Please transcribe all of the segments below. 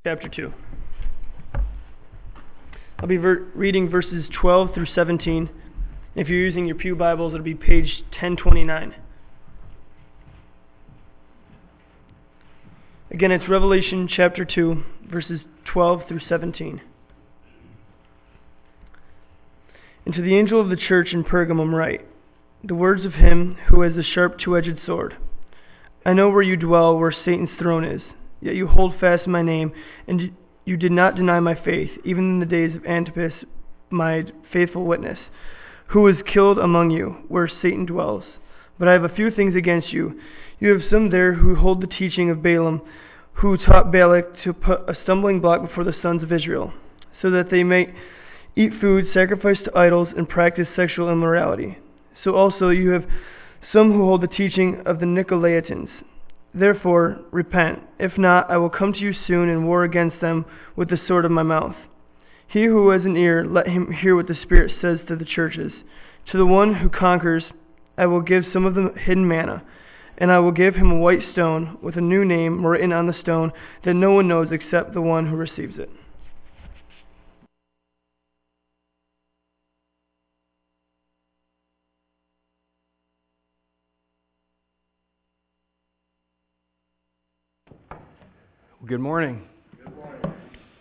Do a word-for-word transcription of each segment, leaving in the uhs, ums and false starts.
chapter two. I'll be ver- reading verses twelve through seventeen. If you're using your pew Bibles, it'll be page ten twenty-nine. Again, it's Revelation chapter two, verses twelve through seventeen. And to the angel of the church in Pergamum write, the words of him who has the sharp two-edged sword. I know where you dwell, where Satan's throne is, yet you hold fast my name, and you did not deny my faith, even in the days of Antipas, my faithful witness, who was killed among you, where Satan dwells. But I have a few things against you. You have some there who hold the teaching of Balaam, who taught Balak to put a stumbling block before the sons of Israel, so that they may eat food sacrificed to idols and practice sexual immorality. So also you have some who hold the teaching of the Nicolaitans. Therefore, repent. If not, I will come to you soon and war against them with the sword of my mouth. He who has an ear, let him hear what the Spirit says to the churches. To the one who conquers, I will give some of the hidden manna, and I will give him a white stone with a new name written on the stone that no one knows except the one who receives it. Good morning. Good morning.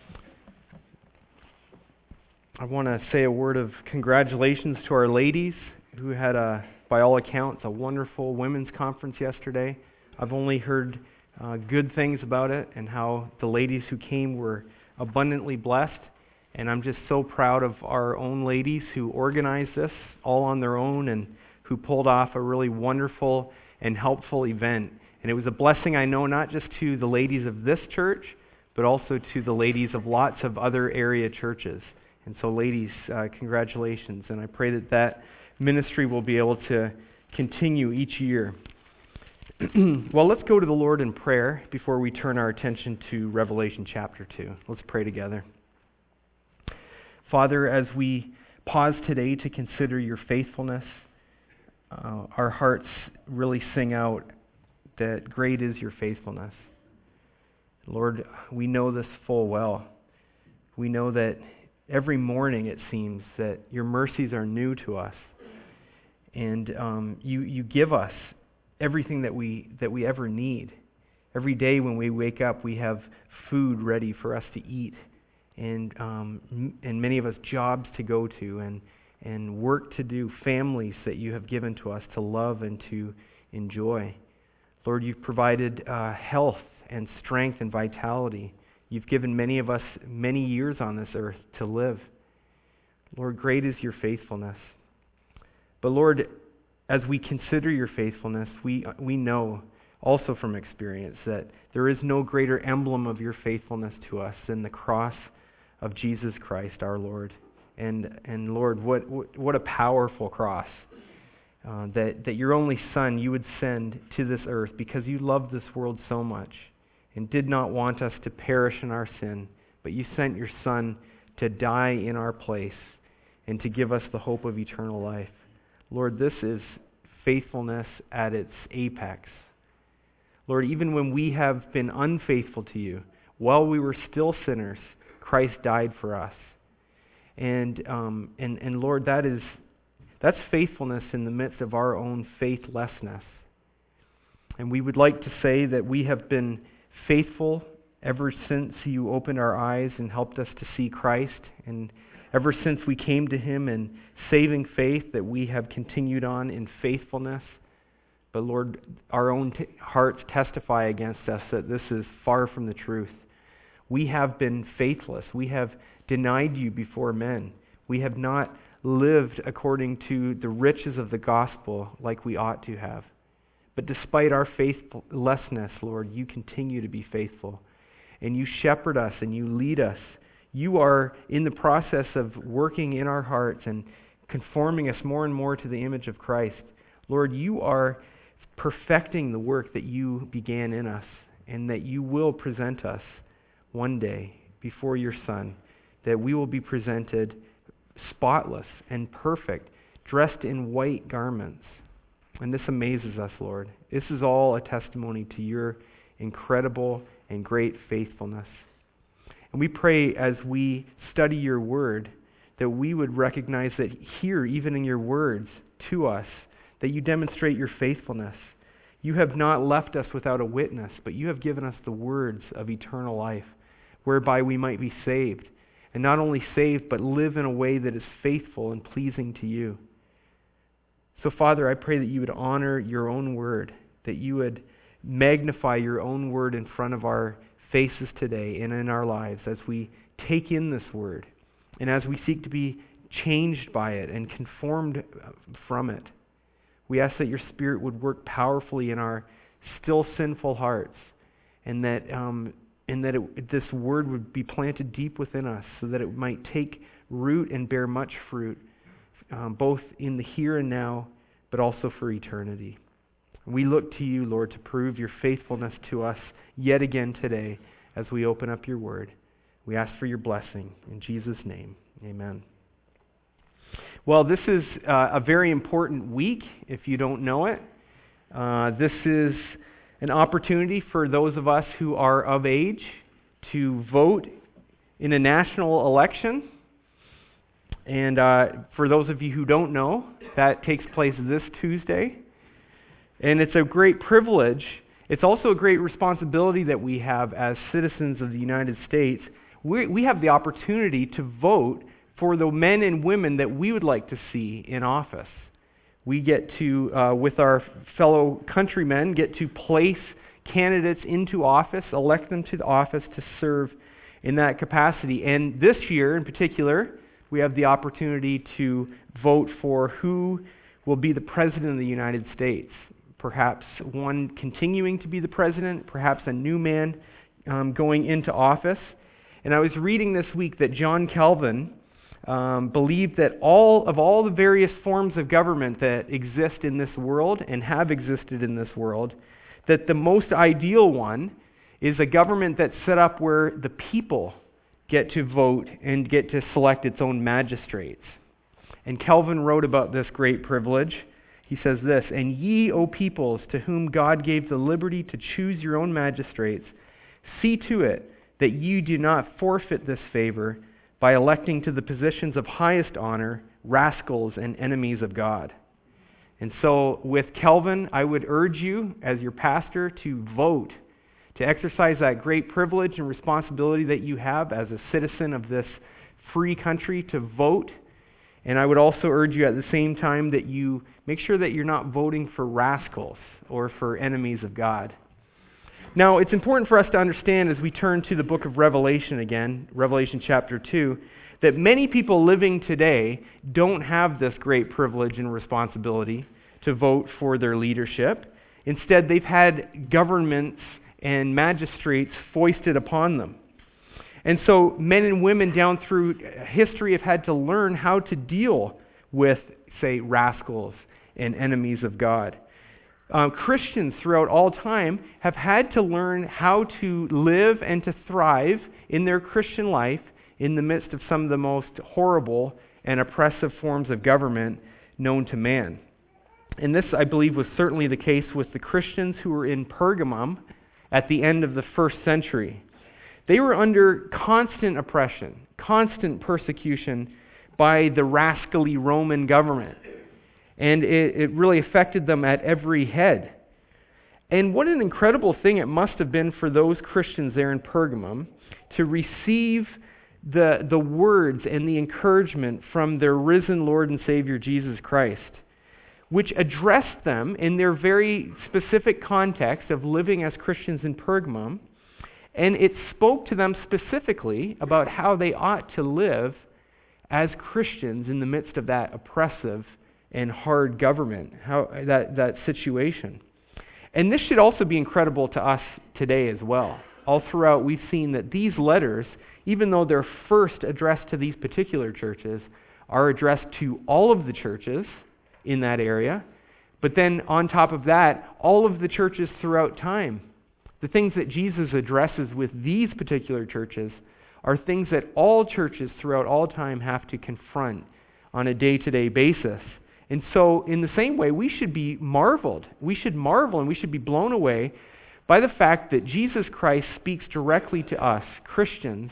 I want to say a word of congratulations to our ladies who had, a, by all accounts, a wonderful women's conference yesterday. I've only heard uh, good things about it and how the ladies who came were abundantly blessed. And I'm just so proud of our own ladies who organized this all on their own and who pulled off a really wonderful and helpful event. And it was a blessing, I know, not just to the ladies of this church, but also to the ladies of lots of other area churches. And so, ladies, uh, congratulations. And I pray that that ministry will be able to continue each year. Well, let's go to the Lord in prayer before we turn our attention to Revelation chapter two. Let's pray together. Father, as we pause today to consider your faithfulness, uh, our hearts really sing out that great is your faithfulness. Lord, we know this full well. We know that every morning it seems that your mercies are new to us. And um, you, you give us everything that we, that we ever need. Every day when we wake up, we have food ready for us to eat. And, um, and many of us jobs to go to and, and work to do, families that you have given to us to love and to enjoy. Lord, you've provided uh, health and strength and vitality. You've given many of us many years on this earth to live. Lord, great is your faithfulness. But Lord, as we consider your faithfulness, we we know also from experience that there is no greater emblem of your faithfulness to us than the cross of Jesus Christ our Lord. And and Lord, what what, what a powerful cross. Uh, that, that your only Son you would send to this earth because you loved this world so much and did not want us to perish in our sin, but you sent your Son to die in our place and to give us the hope of eternal life. Lord, this is faithfulness at its apex. Lord, even when we have been unfaithful to you, while we were still sinners, Christ died for us. And um, and and Lord, that is That's faithfulness in the midst of our own faithlessness. And we would like to say that we have been faithful ever since you opened our eyes and helped us to see Christ. And ever since we came to him in saving faith, that we have continued on in faithfulness. But Lord, our own t- hearts testify against us that this is far from the truth. We have been faithless. We have denied you before men. We have not lived according to the riches of the gospel like we ought to have. But despite our faithlessness, Lord, you continue to be faithful. And you shepherd us and you lead us. You are in the process of working in our hearts and conforming us more and more to the image of Christ. Lord, you are perfecting the work that you began in us and that you will present us one day before your Son, that we will be presented spotless and perfect, dressed in white garments. And this amazes us, Lord. This is all a testimony to your incredible and great faithfulness. And we pray as we study your word that we would recognize that here, even in your words to us, that you demonstrate your faithfulness. You have not left us without a witness, but you have given us the words of eternal life, whereby we might be saved. And not only saved, but live in a way that is faithful and pleasing to you. So, Father, I pray that you would honor your own word, that you would magnify your own word in front of our faces today and in our lives as we take in this word and as we seek to be changed by it and conformed from it. We ask that your Spirit would work powerfully in our still sinful hearts, and that um, and that it, this word would be planted deep within us so that it might take root and bear much fruit, um, both in the here and now, but also for eternity. We look to you, Lord, to prove your faithfulness to us yet again today as we open up your word. We ask for your blessing. In Jesus' name, amen. Well, this is uh, a very important week, if you don't know it. Uh, this is an opportunity for those of us who are of age to vote in a national election. And uh, for those of you who don't know, that takes place this Tuesday. And it's a great privilege. It's also a great responsibility that we have as citizens of the United States. We, we have the opportunity to vote for the men and women that we would like to see in office. We get to, uh, with our fellow countrymen, get to place candidates into office, elect them to the office to serve in that capacity. And this year in particular, we have the opportunity to vote for who will be the President of the United States. Perhaps one continuing to be the president, perhaps a new man um, going into office. And I was reading this week that John Calvin um, believed that all of all the various forms of government that exist in this world and have existed in this world, that the most ideal one is a government that's set up where the people get to vote and get to select its own magistrates. And Calvin wrote about this great privilege. He says this, "And ye, O peoples, to whom God gave the liberty to choose your own magistrates, see to it that you do not forfeit this favor by electing to the positions of highest honor rascals and enemies of God." And so with Calvin, I would urge you as your pastor to vote, to exercise that great privilege and responsibility that you have as a citizen of this free country to vote. And I would also urge you at the same time that you make sure that you're not voting for rascals or for enemies of God. Now, it's important for us to understand as we turn to the book of Revelation again, Revelation chapter two, that many people living today don't have this great privilege and responsibility to vote for their leadership. Instead, they've had governments and magistrates foisted upon them. And so men and women down through history have had to learn how to deal with, say, rascals and enemies of God. Um, Christians throughout all time have had to learn how to live and to thrive in their Christian life in the midst of some of the most horrible and oppressive forms of government known to man. And this, I believe, was certainly the case with the Christians who were in Pergamum at the end of the first century. They were under constant oppression, constant persecution by the rascally Roman government. And it, it really affected them at every head. And what an incredible thing it must have been for those Christians there in Pergamum to receive the, the words and the encouragement from their risen Lord and Savior Jesus Christ, which addressed them in their very specific context of living as Christians in Pergamum. And it spoke to them specifically about how they ought to live as Christians in the midst of that oppressive and hard government, how that, that situation. And this should also be incredible to us today as well. All throughout, we've seen that these letters, even though they're first addressed to these particular churches, are addressed to all of the churches in that area. But then on top of that, all of the churches throughout time. The things that Jesus addresses with these particular churches are things that all churches throughout all time have to confront on a day-to-day basis. And so, in the same way, we should be marveled. We should marvel and we should be blown away by the fact that Jesus Christ speaks directly to us, Christians,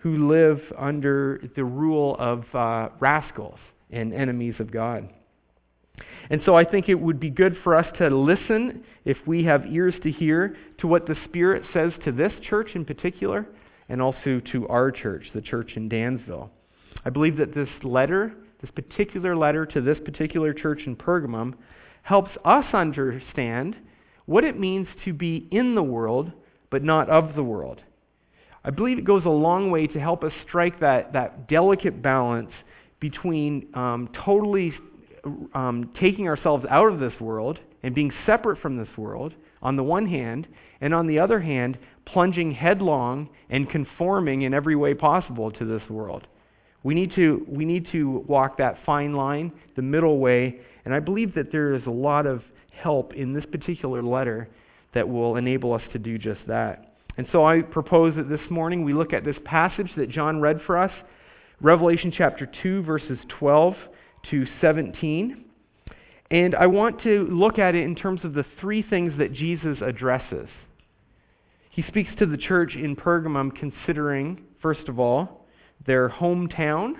who live under the rule of uh, rascals and enemies of God. And so I think it would be good for us to listen, if we have ears to hear, to what the Spirit says to this church in particular, and also to our church, the church in Dansville. I believe that this letter, this particular letter to this particular church in Pergamum, helps us understand what it means to be in the world, but not of the world. I believe it goes a long way to help us strike that, that delicate balance between um, totally um, taking ourselves out of this world and being separate from this world, on the one hand, and on the other hand, plunging headlong and conforming in every way possible to this world. We need to we need to walk that fine line, the middle way, and I believe that there is a lot of help in this particular letter that will enable us to do just that. And so I propose that this morning we look at this passage that John read for us, Revelation chapter two, verses twelve to seventeen. And I want to look at it in terms of the three things that Jesus addresses. He speaks to the church in Pergamum considering, first of all, their hometown,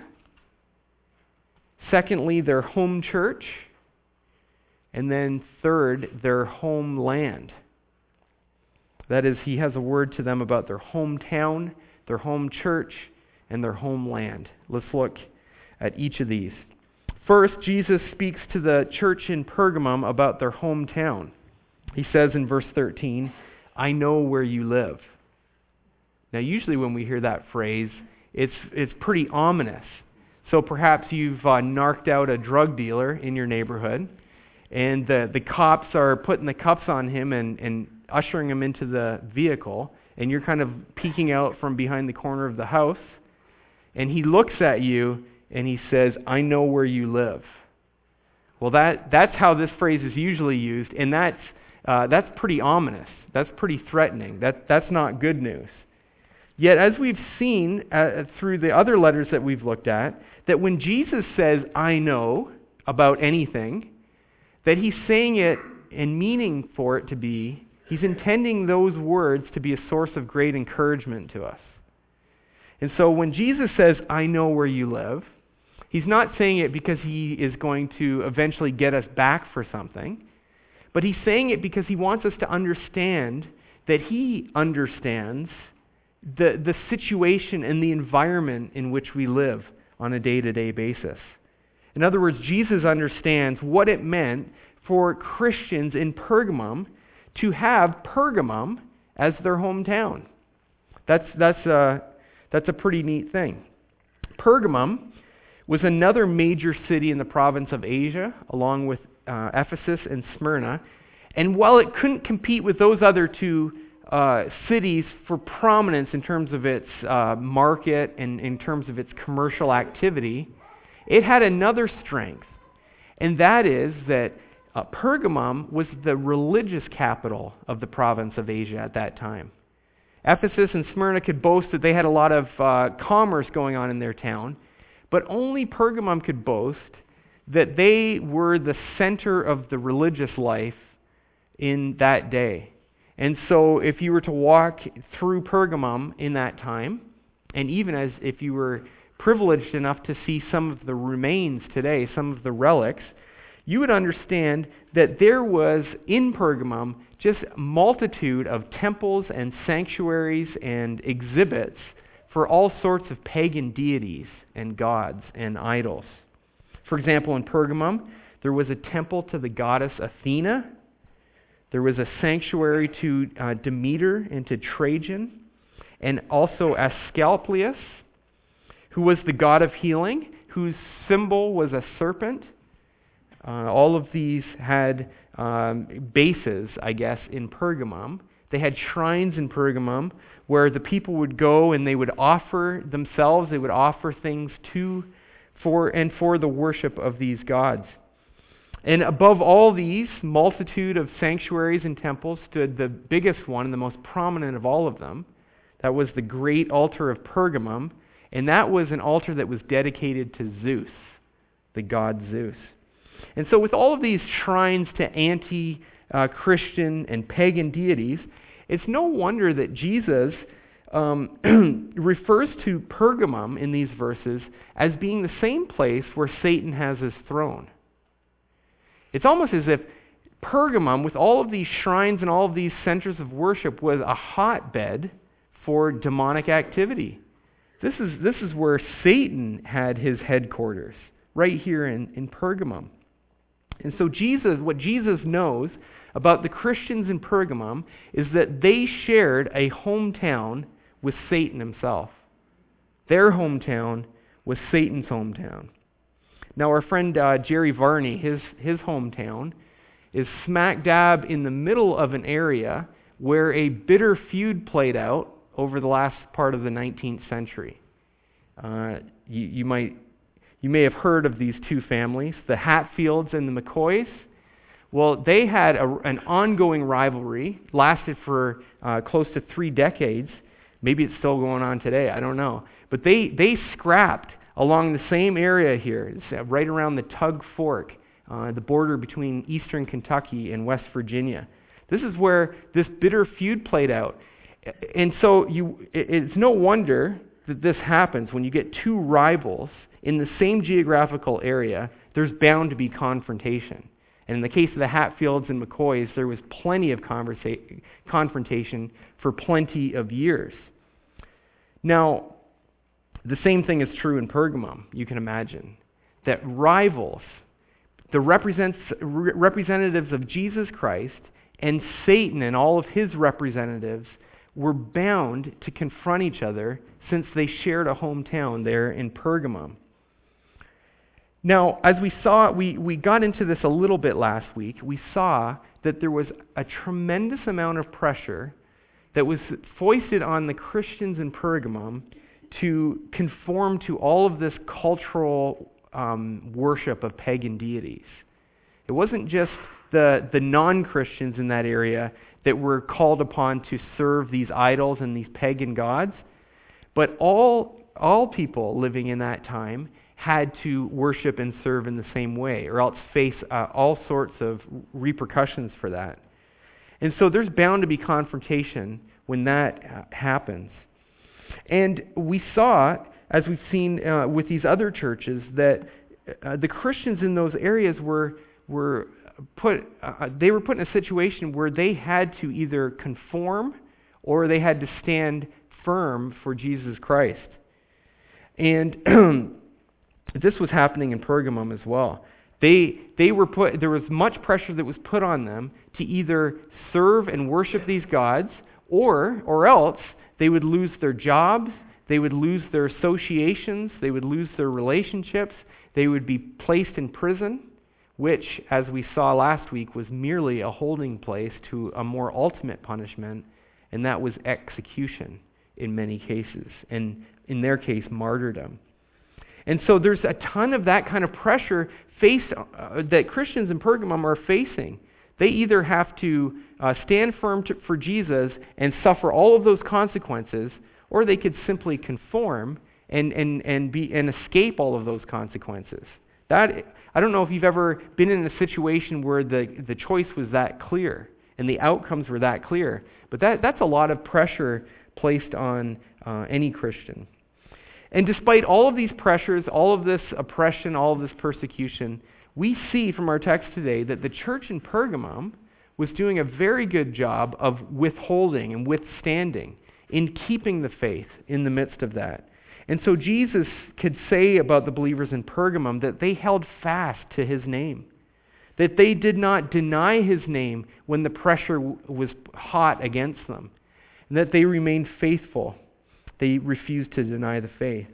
secondly, their home church, and then third, their homeland. That is, he has a word to them about their hometown, their home church, and their homeland. Let's look at each of these. First, Jesus speaks to the church in Pergamum about their hometown. He says in verse thirteen, "I know where you live." Now, usually when we hear that phrase, it's it's pretty ominous. So perhaps you've uh, narked out a drug dealer in your neighborhood, and the, the cops are putting the cuffs on him and, and ushering him into the vehicle, and you're kind of peeking out from behind the corner of the house, and he looks at you and he says, "I know where you live." Well, that that's how this phrase is usually used, and that's uh, that's pretty ominous. That's pretty threatening. That that's not good news. Yet, as we've seen uh, through the other letters that we've looked at, that when Jesus says, "I know," about anything, that he's saying it and meaning for it to be, he's intending those words to be a source of great encouragement to us. And so when Jesus says, "I know where you live," he's not saying it because he is going to eventually get us back for something, but he's saying it because he wants us to understand that he understands the, the situation and the environment in which we live on a day-to-day basis. In other words, Jesus understands what it meant for Christians in Pergamum to have Pergamum as their hometown. That's, that's, a, that's a pretty neat thing. Pergamum was another major city in the province of Asia, along with uh, Ephesus and Smyrna. And while it couldn't compete with those other two uh, cities for prominence in terms of its uh, market and in terms of its commercial activity, it had another strength. And that is that uh, Pergamum was the religious capital of the province of Asia at that time. Ephesus and Smyrna could boast that they had a lot of uh, commerce going on in their town, but only Pergamum could boast that they were the center of the religious life in that day. And so if you were to walk through Pergamum in that time, and even as if you were privileged enough to see some of the remains today, some of the relics, you would understand that there was in Pergamum just a multitude of temples and sanctuaries and exhibits for all sorts of pagan deities and gods and idols. For example, in Pergamum, there was a temple to the goddess Athena. There was a sanctuary to uh, Demeter and to Trajan, and also Asclepius, who was the god of healing, whose symbol was a serpent. Uh, all of these had um, bases, I guess, in Pergamum. They had shrines in Pergamum where the people would go and they would offer themselves, they would offer things to, for, and for the worship of these gods. And above all these multitude of sanctuaries and temples stood the biggest one and the most prominent of all of them. That was the great altar of Pergamum, and that was an altar that was dedicated to Zeus, the god Zeus. And so with all of these shrines to anti-Christian and pagan deities, it's no wonder that Jesus um, refers to Pergamum in these verses as being the same place where Satan has his throne. It's almost as if Pergamum, with all of these shrines and all of these centers of worship, was a hotbed for demonic activity. This is, this is where Satan had his headquarters, right here in, in Pergamum. And so Jesus, what Jesus knows about the Christians in Pergamum is that they shared a hometown with Satan himself. Their hometown was Satan's hometown. Now our friend uh, Jerry Varney, his, his hometown, is smack dab in the middle of an area where a bitter feud played out over the last part of the nineteenth century. Uh, you, you might you may have heard of these two families, the Hatfields and the McCoys. Well, they had a, an ongoing rivalry, lasted for uh, close to three decades. Maybe it's still going on today, I don't know. But they, they scrapped along the same area here, it's right around the Tug Fork, uh, the border between eastern Kentucky and West Virginia. This is where this bitter feud played out. And so you, it's no wonder that this happens when you get two rivals in the same geographical area. There's bound to be confrontation. And in the case of the Hatfields and McCoys, there was plenty of conversa- confrontation for plenty of years. Now, the same thing is true in Pergamum, you can imagine. That rivals, the represents, re- representatives of Jesus Christ and Satan and all of his representatives were bound to confront each other since they shared a hometown there in Pergamum. Now, as we saw, we, we got into this a little bit last week. We saw that there was a tremendous amount of pressure that was foisted on the Christians in Pergamum to conform to all of this cultural um, worship of pagan deities. It wasn't just the, the non-Christians in that area that were called upon to serve these idols and these pagan gods, but all, all people living in that time had to worship and serve in the same way, or else face uh, all sorts of repercussions for that. And so there's bound to be confrontation when that uh, happens. And we saw, as we've seen uh, with these other churches, that uh, the Christians in those areas were were put uh, they were put in a situation where they had to either conform or they had to stand firm for Jesus Christ. And this was happening in Pergamum as well. They they were put there was much pressure that was put on them to either serve and worship these gods, or or else they would lose their jobs, they would lose their associations, they would lose their relationships, they would be placed in prison, which, as we saw last week, was merely a holding place to a more ultimate punishment, and that was execution in many cases, and in their case, martyrdom. And so there's a ton of that kind of pressure faced uh, that Christians in Pergamum are facing. They either have to uh, stand firm to, for Jesus and suffer all of those consequences, or they could simply conform and and and be and escape all of those consequences. That I don't know if you've ever been in a situation where the, the choice was that clear and the outcomes were that clear, but that that's a lot of pressure placed on uh, any Christian. And despite all of these pressures, all of this oppression, all of this persecution, we see from our text today that the church in Pergamum was doing a very good job of withholding and withstanding in keeping the faith in the midst of that. And so Jesus could say about the believers in Pergamum that they held fast to his name, that they did not deny his name when the pressure w- was hot against them, and that they remained faithful. They refused to deny the faith.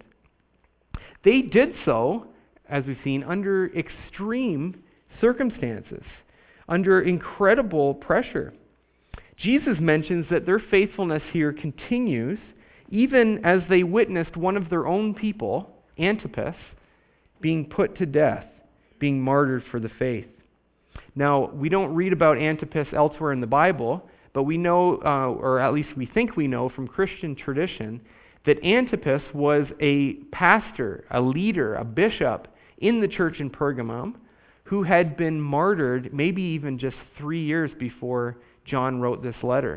They did so, as we've seen, under extreme circumstances, under incredible pressure. Jesus mentions that their faithfulness here continues even as they witnessed one of their own people, Antipas, being put to death, being martyred for the faith. Now, we don't read about Antipas elsewhere in the Bible, but we know, uh, or at least we think we know from Christian tradition, that Antipas was a pastor, a leader, a bishop in the church in Pergamum who had been martyred maybe even just three years before John wrote this letter.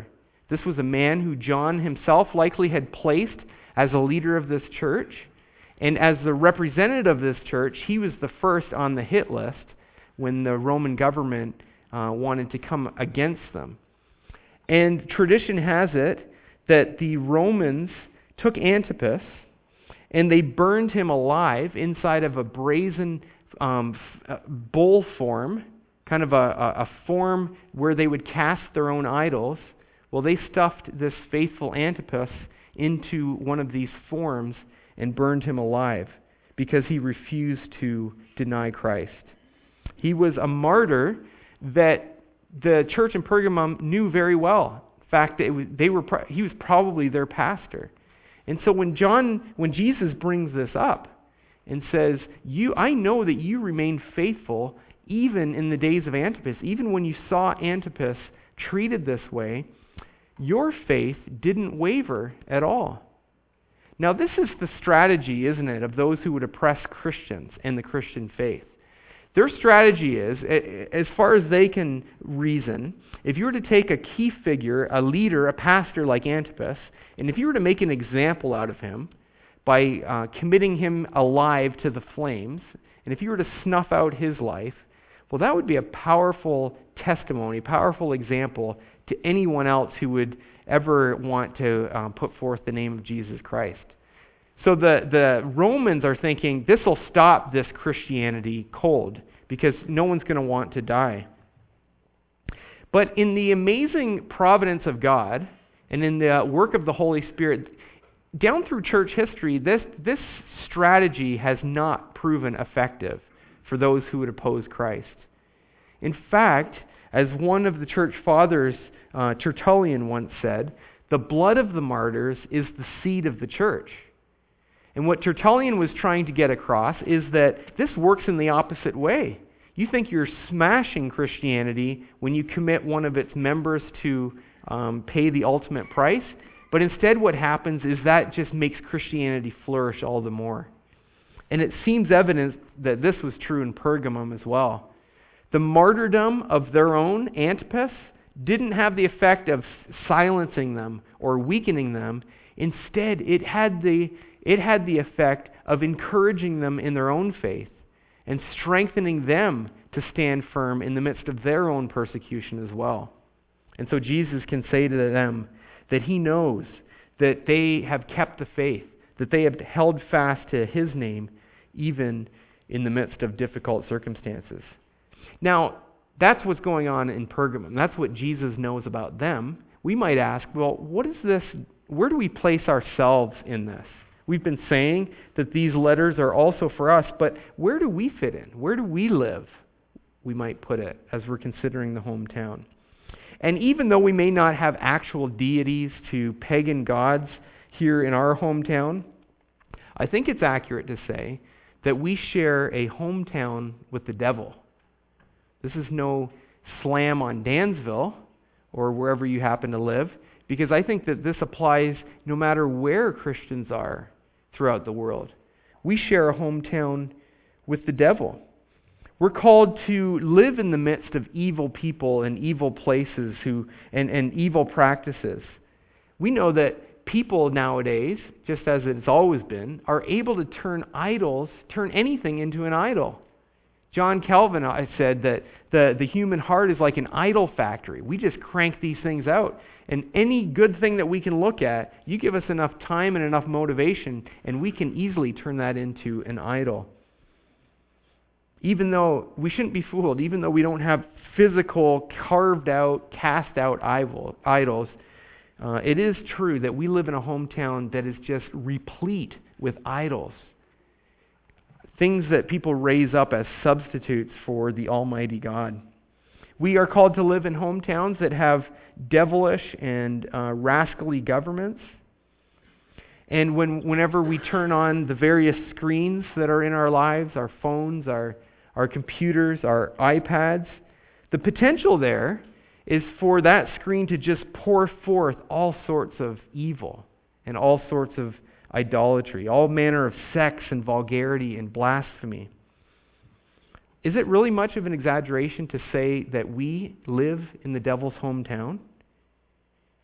This was a man who John himself likely had placed as a leader of this church. And as the representative of this church, he was the first on the hit list when the Roman government uh, wanted to come against them. And tradition has it that the Romans took Antipas and they burned him alive inside of a brazen um, f- bull form, kind of a, a, a form where they would cast their own idols. Well, they stuffed this faithful Antipas into one of these forms and burned him alive because he refused to deny Christ. He was a martyr that the church in Pergamum knew very well. In fact, it was, they were pro- he was probably their pastor. And so when John, when Jesus brings this up and says, "You, I know that you remained faithful even in the days of Antipas, even when you saw Antipas treated this way, your faith didn't waver at all." Now, this is the strategy, isn't it, of those who would oppress Christians and the Christian faith. Their strategy is, as far as they can reason, if you were to take a key figure, a leader, a pastor like Antipas, and if you were to make an example out of him by uh, committing him alive to the flames, and if you were to snuff out his life, well, that would be a powerful testimony, powerful example to anyone else who would ever want to um, put forth the name of Jesus Christ. So the, the Romans are thinking, this will stop this Christianity cold because no one's going to want to die. But in the amazing providence of God and in the work of the Holy Spirit, down through church history, this, this strategy has not proven effective for those who would oppose Christ. In fact, as one of the church fathers, uh, Tertullian, once said, the blood of the martyrs is the seed of the church. And what Tertullian was trying to get across is that this works in the opposite way. You think you're smashing Christianity when you commit one of its members to um, pay the ultimate price, but instead what happens is that just makes Christianity flourish all the more. And it seems evident that this was true in Pergamum as well. The martyrdom of their own, Antipas, didn't have the effect of silencing them or weakening them. Instead, it had the it had the effect of encouraging them in their own faith and strengthening them to stand firm in the midst of their own persecution as well. And so Jesus can say to them that he knows that they have kept the faith, that they have held fast to his name even in the midst of difficult circumstances. Now, that's what's going on in Pergamum. That's what Jesus knows about them. We might ask, well, what is this? Where do we place ourselves in this? We've been saying that these letters are also for us, but where do we fit in? Where do we live? We might put it as we're considering the hometown. And even though we may not have actual deities to pagan gods here in our hometown, I think it's accurate to say that we share a hometown with the devil. This is no slam on Dansville or wherever you happen to live, because I think that this applies no matter where Christians are throughout the world. We share a hometown with the devil. We're called to live in the midst of evil people and evil places who and, and evil practices. We know that people nowadays, just as it's always been, are able to turn idols, turn anything into an idol. John Calvin said that the, the human heart is like an idol factory. We just crank these things out. And any good thing that we can look at, you give us enough time and enough motivation, and we can easily turn that into an idol. Even though we shouldn't be fooled, even though we don't have physical, carved out, cast out idols, uh, it is true that we live in a hometown that is just replete with idols. Things that people raise up as substitutes for the Almighty God. We are called to live in hometowns that have devilish and uh, rascally governments. And when, whenever we turn on the various screens that are in our lives, our phones, our, our computers, our iPads, the potential there is for that screen to just pour forth all sorts of evil and all sorts of idolatry, all manner of sex and vulgarity and blasphemy. Is it really much of an exaggeration to say that we live in the devil's hometown?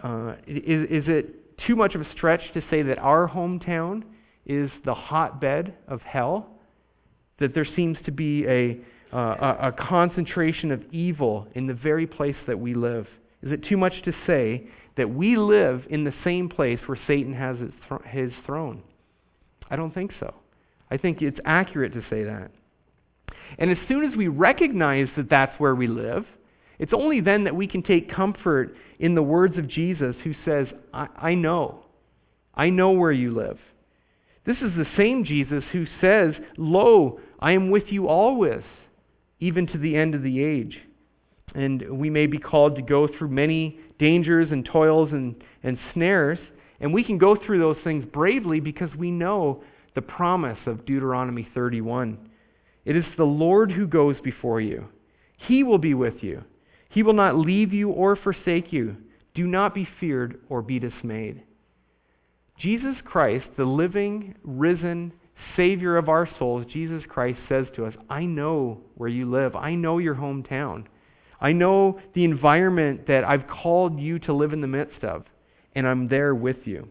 Uh, is, is it too much of a stretch to say that our hometown is the hotbed of hell? That there seems to be a, uh, a, a concentration of evil in the very place that we live? Is it too much to say that we live in the same place where Satan has his, th- his throne? I don't think so. I think it's accurate to say that. And as soon as we recognize that that's where we live, it's only then that we can take comfort in the words of Jesus, who says, I, I know. I know where you live. This is the same Jesus who says, Lo, I am with you always, even to the end of the age. And we may be called to go through many dangers and toils and, and snares, and we can go through those things bravely because we know the promise of Deuteronomy thirty-one. It is the Lord who goes before you. He will be with you. He will not leave you or forsake you. Do not be feared or be dismayed. Jesus Christ, the living, risen Savior of our souls, Jesus Christ says to us, I know where you live. I know your hometown. I know the environment that I've called you to live in the midst of, and I'm there with you.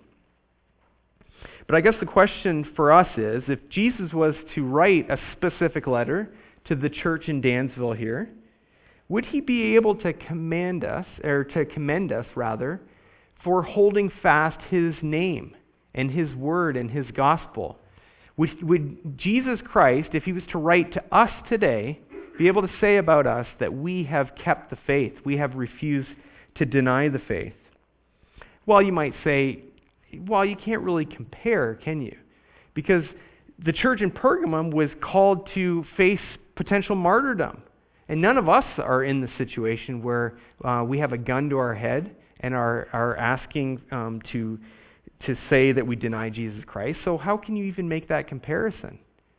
But I guess the question for us is, if Jesus was to write a specific letter to the church in Dansville here, would he be able to command us, or to commend us rather, for holding fast his name and his word and his gospel? Would, would Jesus Christ, if he was to write to us today, be able to say about us that we have kept the faith, we have refused to deny the faith? Well, you might say, well, you can't really compare, can you? Because the church in Pergamum was called to face potential martyrdom. And none of us are in the situation where uh, we have a gun to our head and are, are asking um, to, to say that we deny Jesus Christ. So how can you even make that comparison?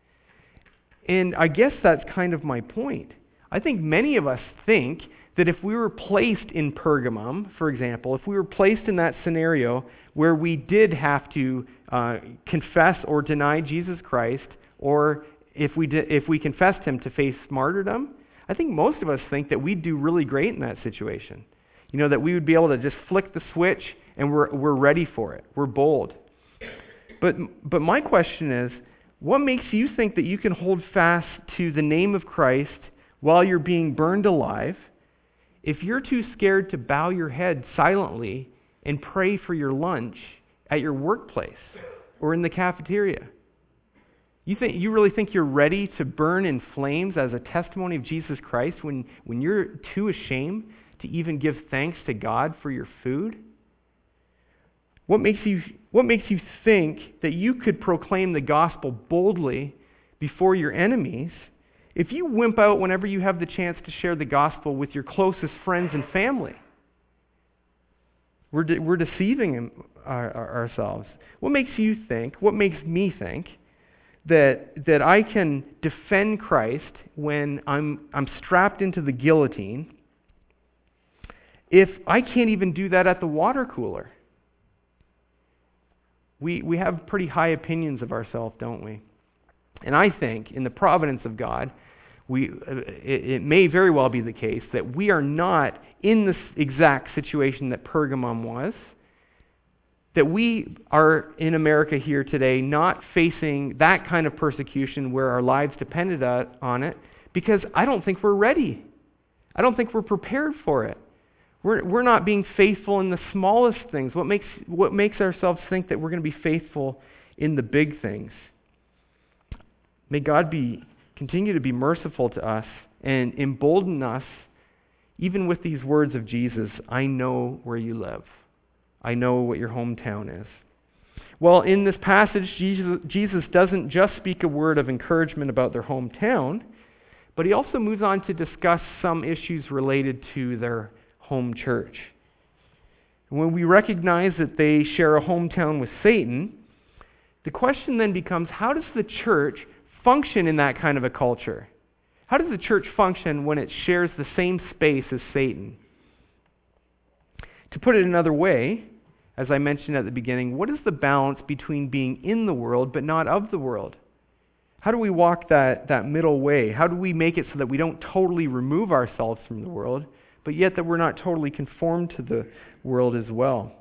And I guess that's kind of my point. I think many of us think that if we were placed in Pergamum, for example, if we were placed in that scenario where we did have to uh, confess or deny Jesus Christ, or if we did, if we confessed him to face martyrdom, I think most of us think that we'd do really great in that situation. You know, that we would be able to just flick the switch and we're we're ready for it. We're bold. But but my question is, what makes you think that you can hold fast to the name of Christ while you're being burned alive if you're too scared to bow your head silently and pray for your lunch at your workplace or in the cafeteria? You think you really think you're ready to burn in flames as a testimony of Jesus Christ when, when you're too ashamed to even give thanks to God for your food? What makes you what makes you think that you could proclaim the gospel boldly before your enemies if you wimp out whenever you have the chance to share the gospel with your closest friends and family? We're de- we're deceiving our, our, ourselves. What makes you think, what makes me think, that that I can defend Christ when I'm I'm strapped into the guillotine if I can't even do that at the water cooler? We we have pretty high opinions of ourselves, don't we? And I think, in the providence of God, we it, it may very well be the case that we are not in this exact situation that Pergamum was, that we are in America here today not facing that kind of persecution where our lives depended on it, because I don't think we're ready. I don't think we're prepared for it. We're we're not being faithful in the smallest things. What makes what makes ourselves think that we're going to be faithful in the big things? May God be continue to be merciful to us and embolden us, even with these words of Jesus, I know where you live. I know what your hometown is. Well, in this passage, Jesus, Jesus doesn't just speak a word of encouragement about their hometown, but he also moves on to discuss some issues related to their home church. When we recognize that they share a hometown with Satan, the question then becomes, how does the church function in that kind of a culture? How does the church function when it shares the same space as Satan? To put it another way, as I mentioned at the beginning, what is the balance between being in the world but not of the world? How do we walk that, that middle way? How do we make it so that we don't totally remove ourselves from the world, but yet that we're not totally conformed to the world as well.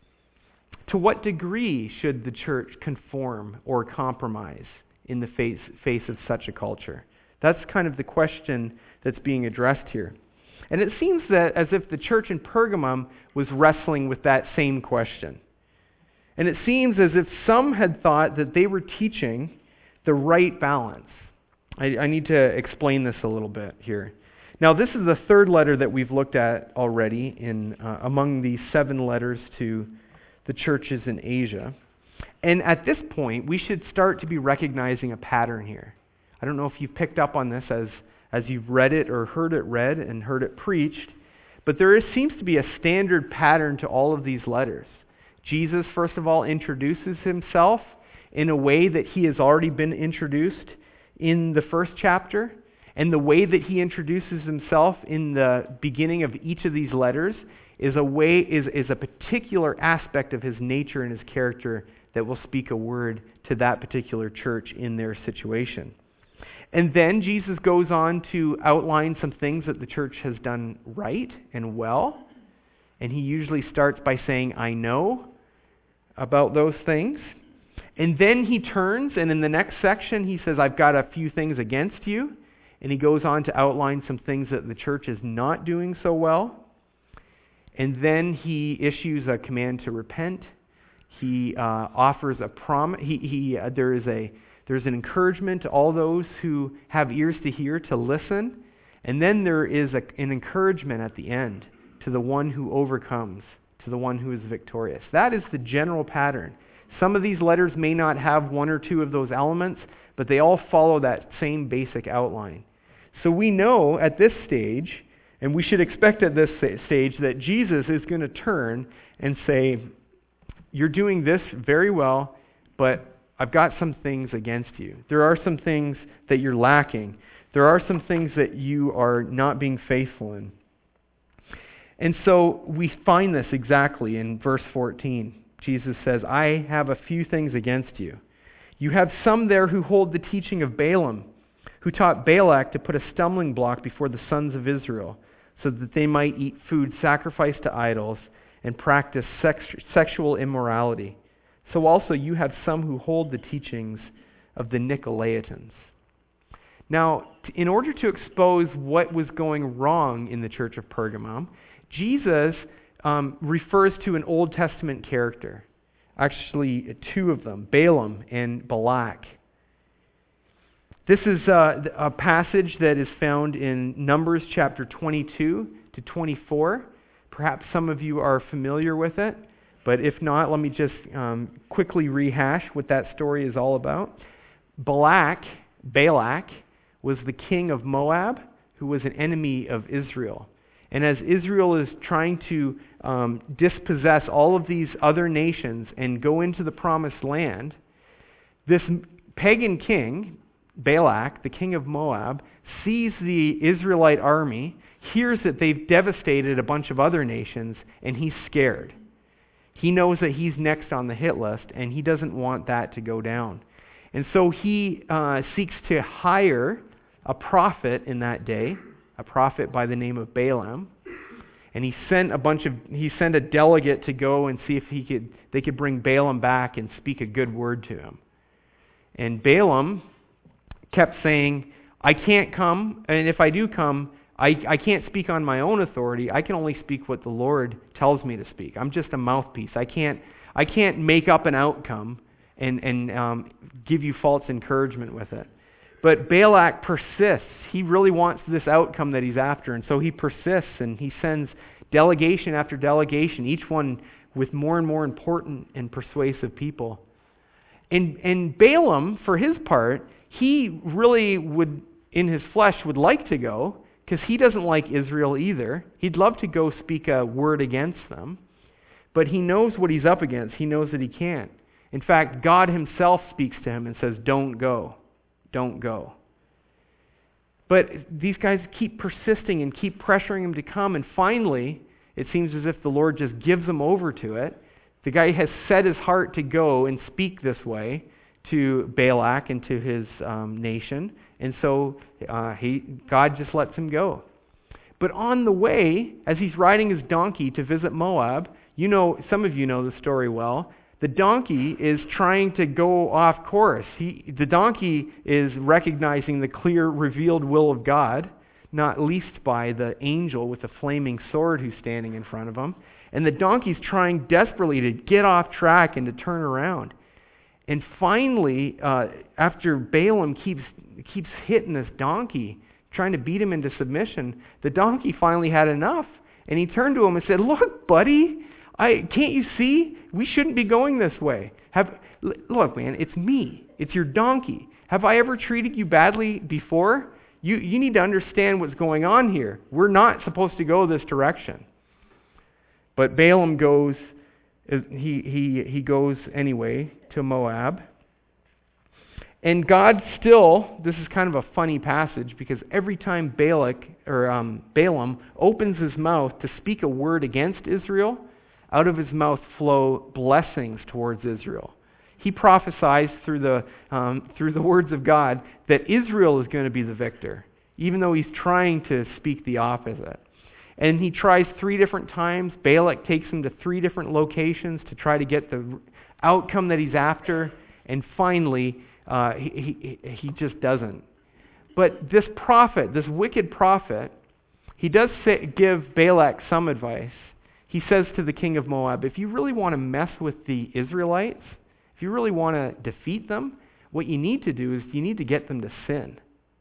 To what degree should the church conform or compromise in the face, face of such a culture? That's kind of the question that's being addressed here. And it seems that as if the church in Pergamum was wrestling with that same question. And it seems as if some had thought that they were teaching the right balance. I, I need to explain this a little bit here. Now, this is the third letter that we've looked at already in uh, among these seven letters to the churches in Asia. And at this point, we should start to be recognizing a pattern here. I don't know if you've picked up on this as, as you've read it or heard it read and heard it preached, but there is, seems to be a standard pattern to all of these letters. Jesus, first of all, introduces himself in a way that he has already been introduced in the first chapter, and the way that he introduces himself in the beginning of each of these letters is a way is, is a particular aspect of his nature and his character that will speak a word to that particular church in their situation. And then Jesus goes on to outline some things that the church has done right and well, and he usually starts by saying, I know about those things. And then he turns, and in the next section he says, I've got a few things against you. And he goes on to outline some things that the church is not doing so well. And then he issues a command to repent. He uh, offers a promise. He, he, uh, there is a there's an encouragement to all those who have ears to hear to listen. And then there is a, an encouragement at the end to the one who overcomes, to the one who is victorious. That is the general pattern. Some of these letters may not have one or two of those elements, but they all follow that same basic outline. So we know at this stage, and we should expect at this stage, that Jesus is going to turn and say, you're doing this very well, but I've got some things against you. There are some things that you're lacking. There are some things that you are not being faithful in. And so we find this exactly in verse fourteen. Jesus says, I have a few things against you. You have some there who hold the teaching of Balaam, who taught Balak to put a stumbling block before the sons of Israel, so that they might eat food sacrificed to idols and practice sex- sexual immorality. So also you have some who hold the teachings of the Nicolaitans. Now, in order to expose what was going wrong in the church of Pergamum, Jesus um, refers to an Old Testament character. Actually, two of them, Balaam and Balak. This is uh, a passage that is found in Numbers chapter twenty-two to twenty-four. Perhaps some of you are familiar with it, but if not, let me just um, quickly rehash what that story is all about. Balak, Balak, was the king of Moab, who was an enemy of Israel. And as Israel is trying to um, dispossess all of these other nations and go into the promised land, this pagan king, Balak, the king of Moab, sees the Israelite army, hears that they've devastated a bunch of other nations, and he's scared. He knows that he's next on the hit list, and he doesn't want that to go down. And so he uh, seeks to hire a prophet in that day, a prophet by the name of Balaam, and he sent a bunch of he sent a delegate to go and see if he could they could bring Balaam back and speak a good word to him. And Balaam kept saying, I can't come, and if I do come, I, I can't speak on my own authority. I can only speak what the Lord tells me to speak. I'm just a mouthpiece. I can't I can't make up an outcome and, and um, give you false encouragement with it. But Balak persists. He really wants this outcome that he's after, and so he persists, and he sends delegation after delegation, each one with more and more important and persuasive people. And, and Balaam, for his part, he really would, in his flesh, would like to go, because he doesn't like Israel either. He'd love to go speak a word against them, but he knows what he's up against. He knows that he can't. In fact, God himself speaks to him and says, don't go. Don't go. But these guys keep persisting and keep pressuring him to come, and finally, it seems as if the Lord just gives him over to it. The guy has set his heart to go and speak this way to Balak and to his um, nation, and so uh, he God just lets him go. But on the way, as he's riding his donkey to visit Moab, you know, some of you know the story well, the donkey is trying to go off course. He, the donkey is recognizing the clear, revealed will of God, not least by the angel with the flaming sword who's standing in front of him. And the donkey's trying desperately to get off track and to turn around. And finally, uh, after Balaam keeps keeps hitting this donkey, trying to beat him into submission, the donkey finally had enough. And he turned to him and said, "Look, buddy, I can't you see? We shouldn't be going this way. Have look, man, it's me. It's your donkey. Have I ever treated you badly before? You you need to understand what's going on here. We're not supposed to go this direction." But Balaam goes, he he he goes anyway to Moab. And God still, this is kind of a funny passage, because every time Balak or um, Balaam opens his mouth to speak a word against Israel, out of his mouth flow blessings towards Israel. He prophesies through the um, through the words of God that Israel is going to be the victor, even though he's trying to speak the opposite. And he tries three different times. Balak takes him to three different locations to try to get the outcome that he's after, and finally, uh, he, he he just doesn't. But this prophet, this wicked prophet, he does say, give Balak some advice. He says to the king of Moab, if you really want to mess with the Israelites, if you really want to defeat them, what you need to do is you need to get them to sin.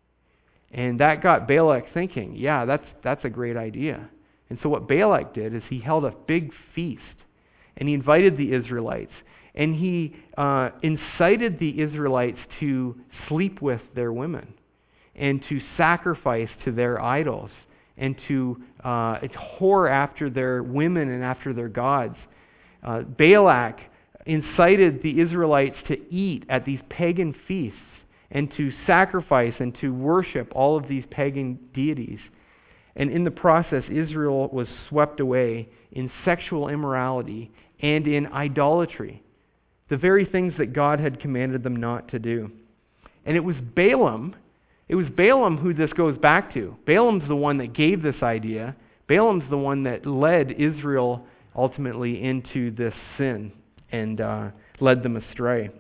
And that got Balak thinking, yeah, that's that's a great idea. And so what Balak did is he held a big feast, and he invited the Israelites, and he uh, incited the Israelites to sleep with their women, and to sacrifice to their idols, and to uh, whore after their women and after their gods. Uh, Balak incited the Israelites to eat at these pagan feasts, and to sacrifice and to worship all of these pagan deities. And in the process, Israel was swept away in sexual immorality and in idolatry, the very things that God had commanded them not to do. And it was Balaam, it was Balaam who this goes back to. Balaam's the one that gave this idea. Balaam's the one that led Israel ultimately into this sin and uh, led them astray.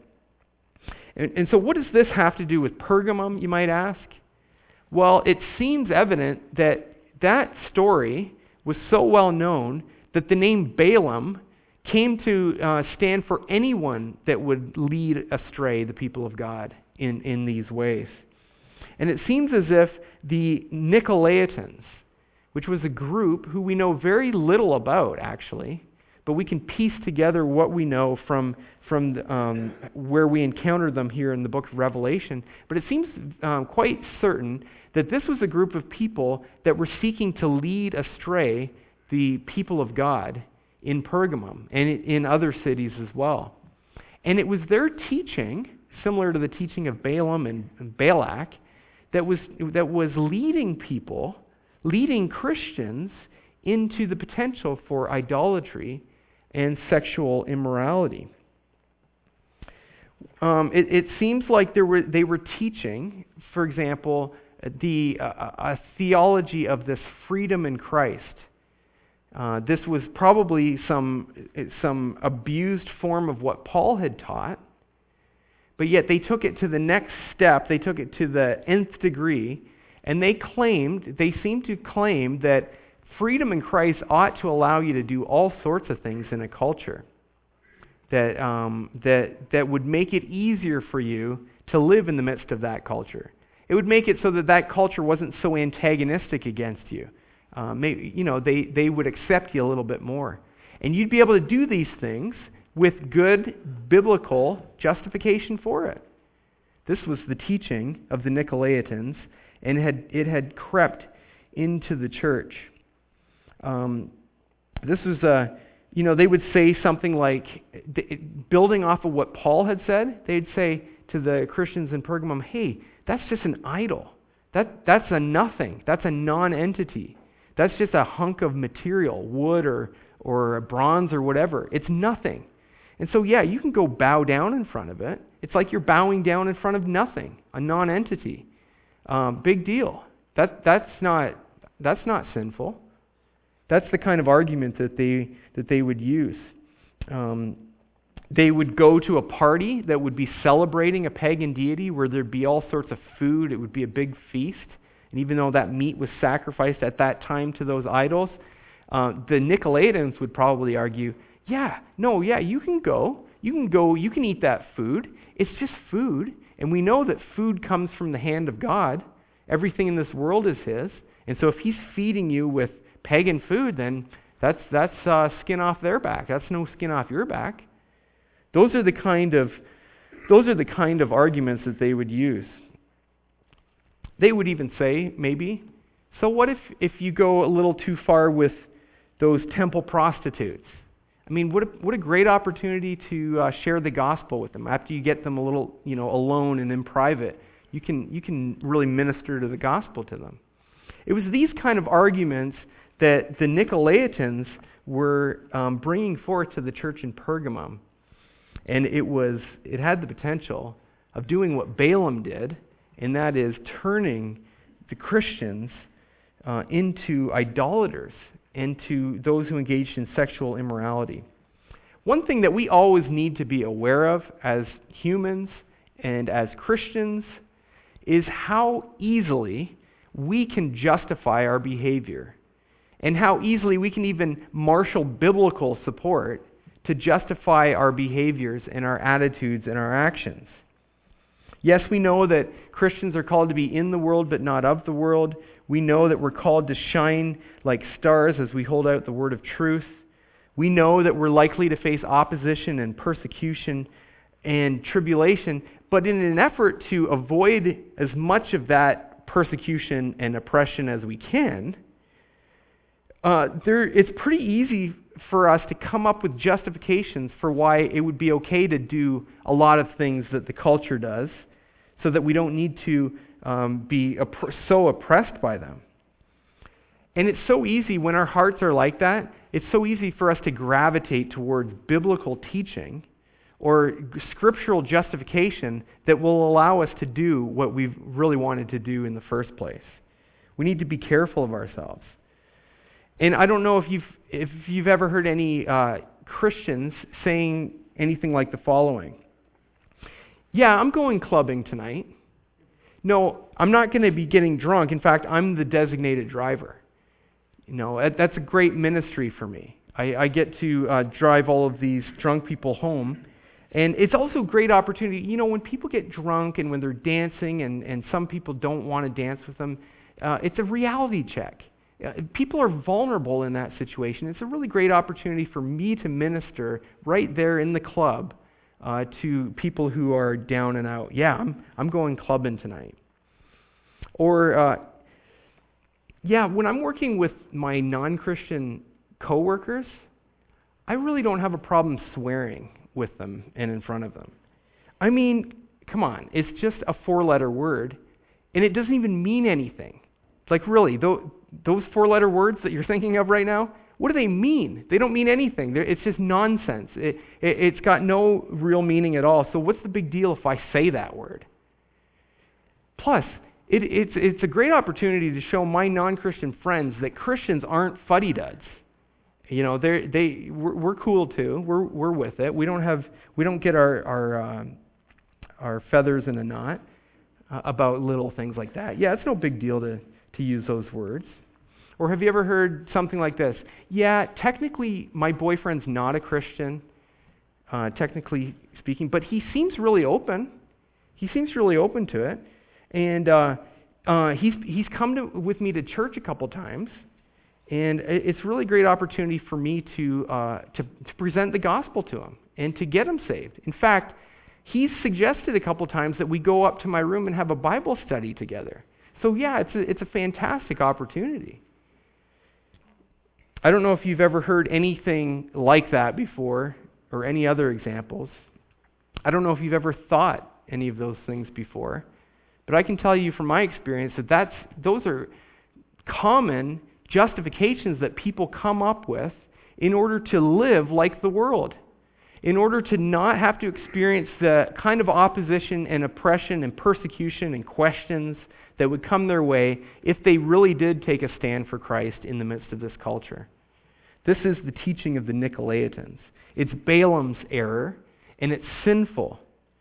And, and so what does this have to do with Pergamum, you might ask? Well, it seems evident that that story was so well known that the name Balaam came to uh, stand for anyone that would lead astray the people of God in, in these ways. And it seems as if the Nicolaitans, which was a group who we know very little about, actually, but we can piece together what we know from from um, where we encounter them here in the book of Revelation. But it seems um, quite certain that this was a group of people that were seeking to lead astray the people of God in Pergamum and in other cities as well. And it was their teaching, similar to the teaching of Balaam and Balak, that was that was leading people, leading Christians into the potential for idolatry and sexual immorality. Um, it, it seems like there were they were teaching, for example, the uh, a theology of this freedom in Christ. Uh, this was probably some some abused form of what Paul had taught, but yet they took it to the next step. They took it to the nth degree, and they claimed, they seemed to claim that freedom in Christ ought to allow you to do all sorts of things in a culture that um, that that would make it easier for you to live in the midst of that culture. It would make it so that that culture wasn't so antagonistic against you. Uh, maybe, you know, they, they would accept you a little bit more. And you'd be able to do these things with good biblical justification for it. This was the teaching of the Nicolaitans, and it had, it had crept into the church. Um, this was a, you know, they would say something like, building off of what Paul had said, they'd say to the Christians in Pergamum, hey, that's just an idol. That That's a nothing. That's a non-entity. That's just a hunk of material, wood or, or bronze or whatever. It's nothing. And so, yeah, you can go bow down in front of it. It's like you're bowing down in front of nothing, a non-entity. Um, big deal. That That's not that's not sinful. That's the kind of argument that they that they would use. Um, they would go to a party that would be celebrating a pagan deity where there'd be all sorts of food. It would be a big feast. And even though that meat was sacrificed at that time to those idols, uh, the Nicolaitans would probably argue, yeah, no, yeah, you can go. You can go, you can eat that food. It's just food. And we know that food comes from the hand of God. Everything in this world is his. And so if he's feeding you with pagan food, then that's that's uh, skin off their back. That's no skin off your back. Those are the kind of those are the kind of arguments that they would use. They would even say, maybe, so what if, if you go a little too far with those temple prostitutes? I mean, what a, what a great opportunity to uh, share the gospel with them. After you get them a little, you know, alone and in private, you can you can really minister to the gospel to them. It was these kind of arguments that the Nicolaitans were um, bringing forth to the church in Pergamum. And it was it had the potential of doing what Balaam did, and that is turning the Christians uh, into idolaters, into those who engaged in sexual immorality. One thing that we always need to be aware of as humans and as Christians is how easily we can justify our behavior, and how easily we can even marshal biblical support to justify our behaviors and our attitudes and our actions. Yes, we know that Christians are called to be in the world but not of the world. We know that we're called to shine like stars as we hold out the word of truth. We know that we're likely to face opposition and persecution and tribulation, but in an effort to avoid as much of that persecution and oppression as we can, uh, there, it's pretty easy for us to come up with justifications for why it would be okay to do a lot of things that the culture does, so that we don't need to um, be opp- so oppressed by them. And it's so easy when our hearts are like that, it's so easy for us to gravitate towards biblical teaching or scriptural justification that will allow us to do what we've really wanted to do in the first place. We need to be careful of ourselves. And I don't know if you've if you've ever heard any uh, Christians saying anything like the following. Yeah, I'm going clubbing tonight. No, I'm not going to be getting drunk. In fact, I'm the designated driver. You know, that's a great ministry for me. I, I get to uh, drive all of these drunk people home. And it's also a great opportunity. You know, when people get drunk and when they're dancing and, and some people don't want to dance with them, uh, it's a reality check. Uh, people are vulnerable in that situation. It's a really great opportunity for me to minister right there in the club uh, to people who are down and out. Yeah, I'm I'm going clubbing tonight. Or, uh, yeah, when I'm working with my non-Christian coworkers, I really don't have a problem swearing with them and in front of them. I mean, come on, it's just a four-letter word, and it doesn't even mean anything. Like, really, though. Those four-letter words that you're thinking of right now, what do they mean? They don't mean anything. They're, it's just nonsense. It, it, it's got no real meaning at all. So what's the big deal if I say that word? Plus, it, it's, it's a great opportunity to show my non-Christian friends that Christians aren't fuddy-duds. You know, they're, they we're, we're cool too. We're we're with it. We don't have we don't get our our uh, our feathers in a knot uh, about little things like that. Yeah, it's no big deal to. to use those words. Or have you ever heard something like this? Yeah, technically my boyfriend's not a Christian, uh, technically speaking, but he seems really open. He seems really open to it. And uh, uh, he's he's come to, with me to church a couple times, and it's really great opportunity for me to, uh, to, to present the gospel to him and to get him saved. In fact, he's suggested a couple times that we go up to my room and have a Bible study together. So yeah, it's a, it's a fantastic opportunity. I don't know if you've ever heard anything like that before or any other examples. I don't know if you've ever thought any of those things before, but I can tell you from my experience that that's, those are common justifications that people come up with in order to live like the world. in order to not have to experience the kind of opposition and oppression and persecution and questions that would come their way if they really did take a stand for Christ in the midst of this culture. This is the teaching of the Nicolaitans. It's Balaam's error, and it's sinful.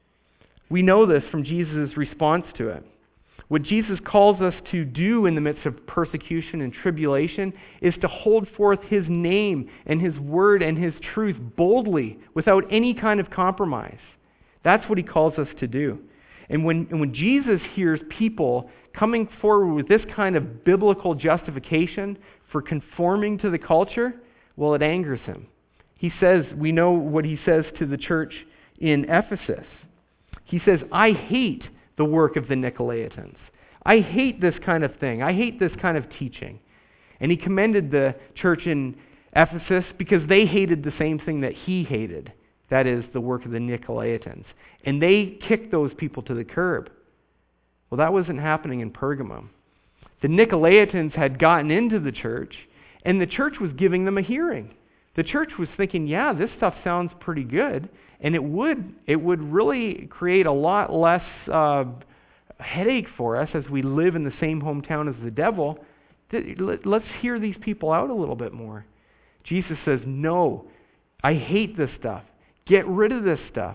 We know this from Jesus' response to it. What Jesus calls us to do in the midst of persecution and tribulation is to hold forth His name and His word and His truth boldly without any kind of compromise. That's what He calls us to do. And when, and when Jesus hears people coming forward with this kind of biblical justification for conforming to the culture, well, it angers Him. He says, we know what He says to the church in Ephesus. He says, I hate the work of the Nicolaitans. I hate this kind of thing. I hate this kind of teaching. And He commended the church in Ephesus because they hated the same thing that He hated. That is, the work of the Nicolaitans. And they kicked those people to the curb. Well, that wasn't happening in Pergamum. The Nicolaitans had gotten into the church, and the church was giving them a hearing. The church was thinking, yeah, this stuff sounds pretty good. And it would it would really create a lot less uh, headache for us as we live in the same hometown as the devil. Let's hear these people out a little bit more. Jesus says, no, I hate this stuff. Get rid of this stuff.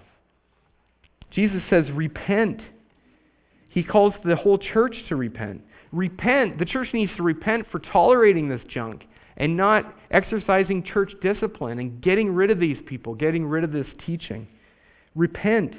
Jesus says, repent. He calls the whole church to repent. Repent. The church needs to repent for tolerating this junk and not exercising church discipline and getting rid of these people, getting rid of this teaching. Repent.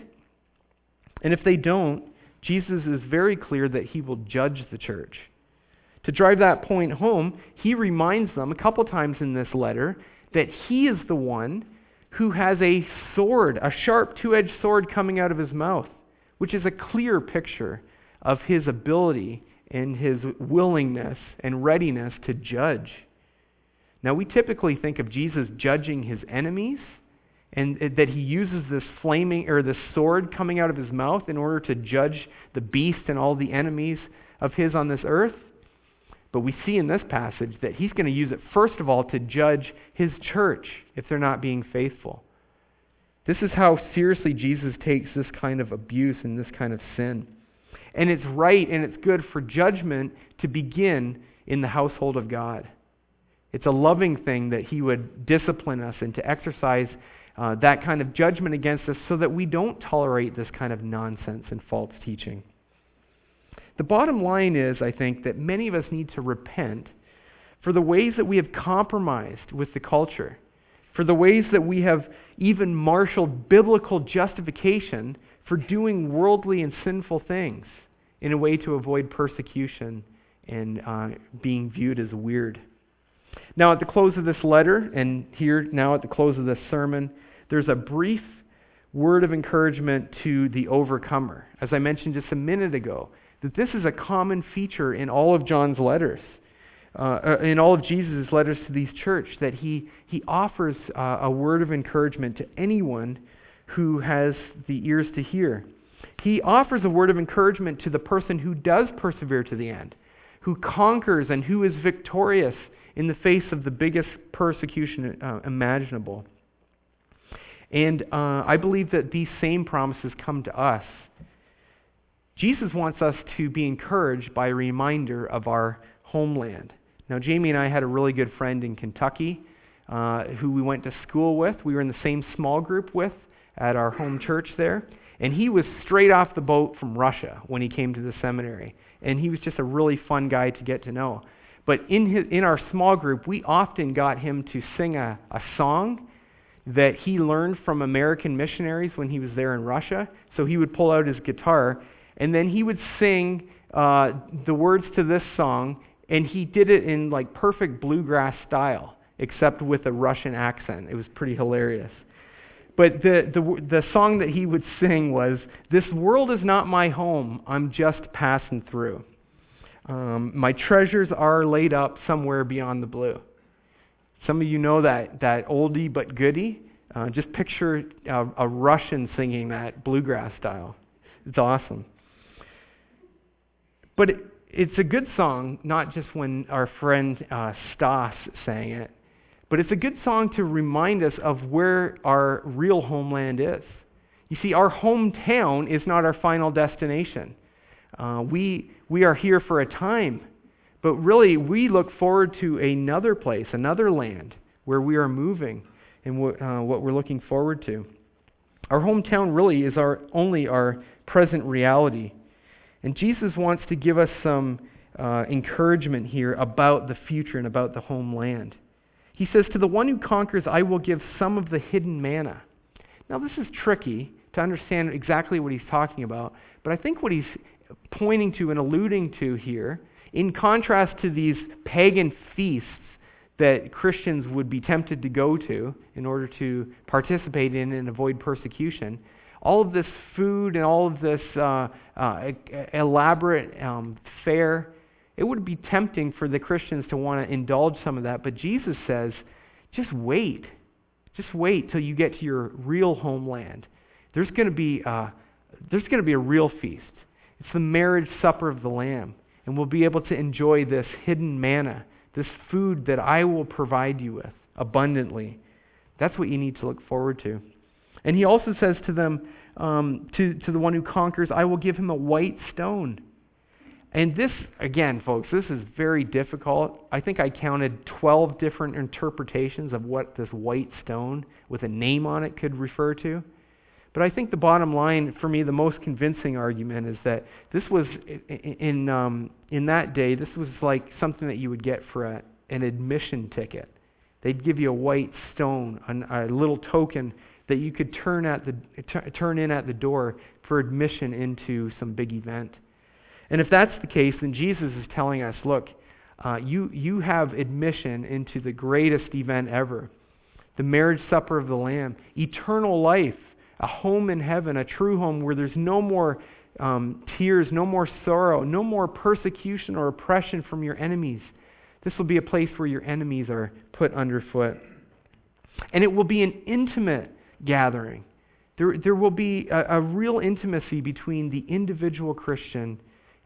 And if they don't, Jesus is very clear that He will judge the church. To drive that point home, He reminds them a couple times in this letter that He is the one who has a sword, a sharp two-edged sword coming out of His mouth, which is a clear picture of His ability and His willingness and readiness to judge. Now, we typically think of Jesus judging His enemies, and that He uses this flaming or this sword coming out of His mouth in order to judge the beast and all the enemies of His on this earth. But we see in this passage that He's going to use it first of all to judge His church if they're not being faithful. This is how seriously Jesus takes this kind of abuse and this kind of sin. And it's right and it's good for judgment to begin in the household of God. It's a loving thing that He would discipline us and to exercise uh, that kind of judgment against us so that we don't tolerate this kind of nonsense and false teaching. The bottom line is, I think, that many of us need to repent for the ways that we have compromised with the culture, for the ways that we have even marshaled biblical justification for doing worldly and sinful things in a way to avoid persecution and uh, being viewed as weird. Now, at the close of this letter, and here now at the close of this sermon, there's a brief word of encouragement to the overcomer. As I mentioned just a minute ago, that this is a common feature in all of John's letters, uh, in all of Jesus' letters to these church, that he, he offers uh, a word of encouragement to anyone who has the ears to hear. He offers a word of encouragement to the person who does persevere to the end, who conquers and who is victorious in the face of the biggest persecution uh, imaginable. And uh, I believe that these same promises come to us. Jesus wants us to be encouraged by a reminder of our homeland. Now, Jamie and I had a really good friend in Kentucky uh, who we went to school with. We were in the same small group with at our home church there. And he was straight off the boat from Russia when he came to the seminary. And he was just a really fun guy to get to know. But in his, in our small group, we often got him to sing a, a song that he learned from American missionaries when he was there in Russia. So he would pull out his guitar, and then he would sing uh, the words to this song, and he did it in like perfect bluegrass style, except with a Russian accent. It was pretty hilarious. But the, the, the song that he would sing was, "This world is not my home, I'm just passing through. Um, my treasures are laid up somewhere beyond the blue." Some of you know that that oldie but goodie. Uh, just picture a, a Russian singing that bluegrass style. It's awesome. But it, it's a good song, not just when our friend uh, Stas sang it, But it's a good song to remind us of where our real homeland is. You see, our hometown is not our final destination. Uh, we, we are here for a time, but really we look forward to another place, another land where we are moving and w- uh, what we're looking forward to. Our hometown really is our only our present reality. And Jesus wants to give us some uh, encouragement here about the future and about the homeland. He says, to the one who conquers, I will give some of the hidden manna. Now, this is tricky to understand exactly what he's talking about, but I think what he's pointing to and alluding to here, in contrast to these pagan feasts that Christians would be tempted to go to in order to participate in and avoid persecution, all of this food and all of this uh, uh, elaborate um, fare, it would be tempting for the Christians to want to indulge some of that, but Jesus says, just wait. Just wait till you get to your real homeland. There's going to be uh, there's going to be a real feast. It's the marriage supper of the Lamb, and we'll be able to enjoy this hidden manna, this food that I will provide you with abundantly. That's what you need to look forward to. And he also says to them, um, to, to the one who conquers, I will give him a white stone. And this, again, folks, this is very difficult. I think I counted twelve different interpretations of what this white stone with a name on it could refer to. But I think the bottom line, for me, the most convincing argument is that this was, in um, in that day, this was like something that you would get for a, an admission ticket. They'd give you a white stone, a, a little token that you could turn at the t- turn in at the door for admission into some big event. And if that's the case, then Jesus is telling us, look, uh, you, you have admission into the greatest event ever, the marriage supper of the Lamb, eternal life, a home in heaven, a true home where there's no more um, tears, no more sorrow, no more persecution or oppression from your enemies. This will be a place where your enemies are put underfoot. And it will be an intimate gathering. There, there will be a, a real intimacy between the individual Christian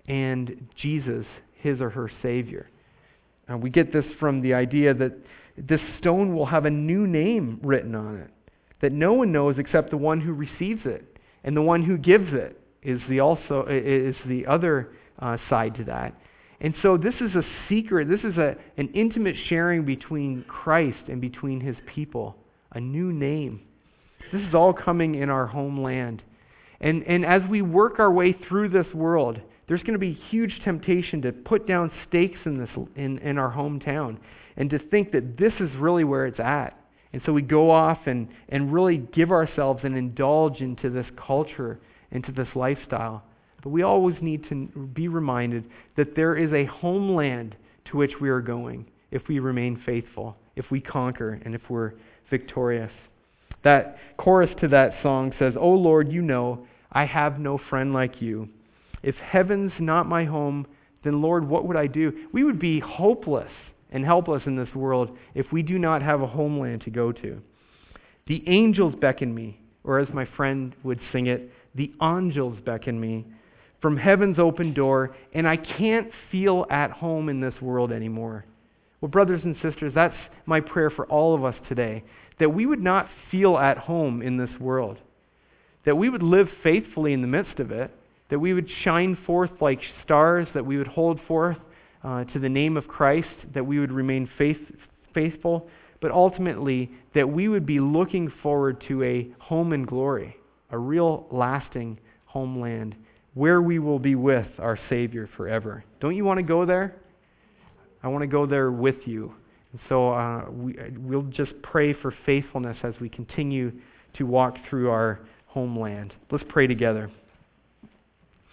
and Jesus, his or her Savior. Uh, we get this from the idea that this stone will have a new name written on it, that no one knows except the one who receives it, and the one who gives it is the also is the other uh, side to that. And so this is a secret. This is a an intimate sharing between Christ and between His people. A new name. This is all coming in our homeland, and and as we work our way through this world, there's going to be huge temptation to put down stakes in this in, in our hometown and to think that this is really where it's at. And so we go off and, and really give ourselves and indulge into this culture, into this lifestyle. But we always need to be reminded that there is a homeland to which we are going if we remain faithful, if we conquer, and if we're victorious. That chorus to that song says, "O Lord, you know, I have no friend like you. If heaven's not my home, then Lord, what would I do?" We would be hopeless and helpless in this world if we do not have a homeland to go to. The angels beckon me, or as my friend would sing it, the angels beckon me from heaven's open door, and I can't feel at home in this world anymore. Well, brothers and sisters, that's my prayer for all of us today, that we would not feel at home in this world, that we would live faithfully in the midst of it, that we would shine forth like stars, that we would hold forth uh, to the name of Christ, that we would remain faith, faithful, but ultimately that we would be looking forward to a home in glory, a real lasting homeland where we will be with our Savior forever. Don't you want to go there? I want to go there with you. And so uh, we, we'll just pray for faithfulness as we continue to walk through our homeland. Let's pray together.